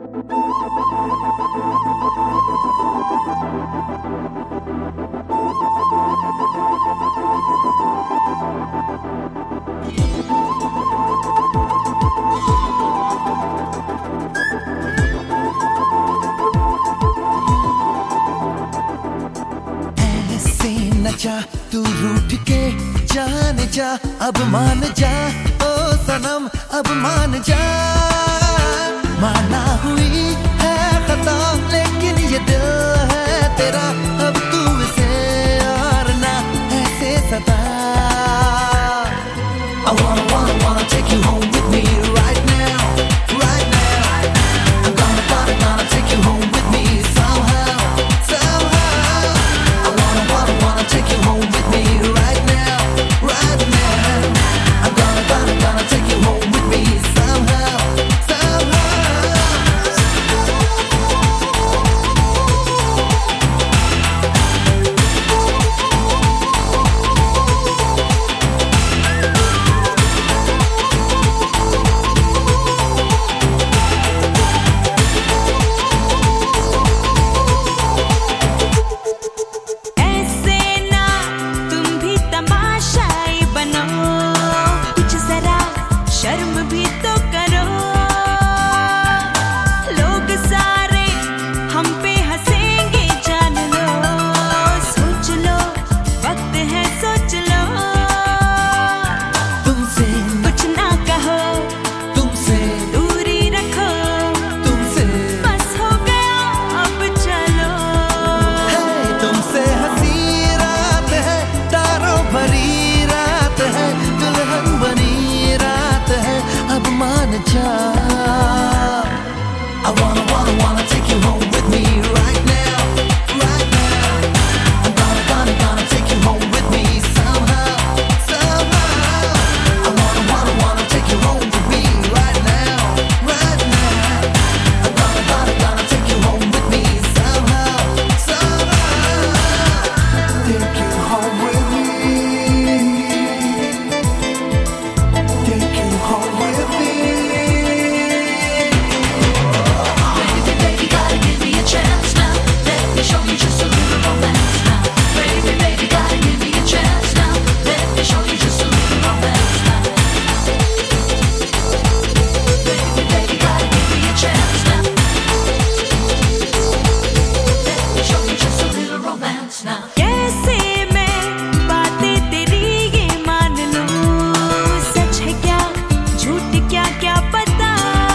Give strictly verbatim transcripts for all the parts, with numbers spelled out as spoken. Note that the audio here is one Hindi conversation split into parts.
जा तू रूठ के जाने जा, अब मान जा ओ सनम, अब मान जा। माना हुई है खता लेकिन ये दिल है तेरा, अब तू इसे और ना ऐसे सता। I wanna, wanna, wanna take you home with me right now, right now. I'm gonna, gonna, gonna take you home with me somehow, somehow. I wanna, wanna, wanna take you home with me right now, right now. I'm gonna, gonna, gonna take you home with me somehow, somehow. शर्म भी तो करो, लोग सारे हम पे हंसेंगे जान लो। सोच लो वक्त है सोच लो, तुमसे कुछ ना कहो, तुमसे दूरी रखो, तुमसे बस हो गया अब चलो। है तुमसे हंसी रात है, तारों भरी रात है, दुल्हन बनी अब मान जा। I wanna, wanna, wanna take you home with me right now, right now. I'm gonna, gonna, gonna take you home with me somehow, somehow. I wanna, wanna, wanna take you home with me right now, right now. I'm gonna, gonna, gonna take you home with me somehow, somehow. Take you home with me, take you home with me. Show you just a little romance now, baby, baby, gotta give me a chance now. Let me show you just a little romance now, baby, baby, gotta give me a chance now. Let me show you just a little romance now. कैसे मैं बातें तेरी ये मान लूं, सच है क्या झूठ क्या क्या पता।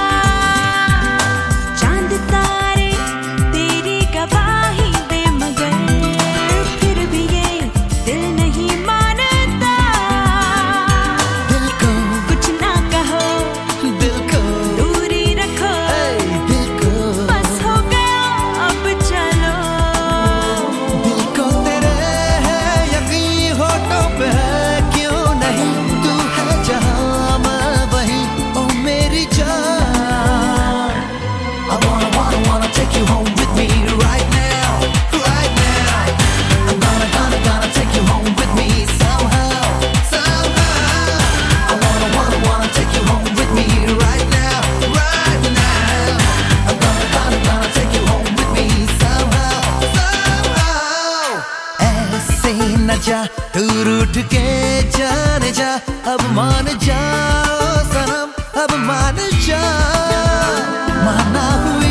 चांद तारे तेरी गवाही दे मगर फिर भी ये दिल नहीं मानता। दिल को कुछ ना कहो, दिल को दूरी रखो, दिल को बस हो गया अब चलो। दिल को तेरे है यकीन होठों पे है क्यों नहीं, तू है जहां मैं वहीं ओ मेरी जान। I wanna, wanna, wanna take you home with me right now, right now. I'm gonna, gonna, gonna take you home with me somehow, somehow. I wanna, wanna, wanna take you home with me right now, right now. I'm gonna, gonna, gonna take you home with me somehow, somehow. ऐसे न जा तू रूठ के जाने जा, अब मान जा ओ सनम, अब मान जा। माना हुई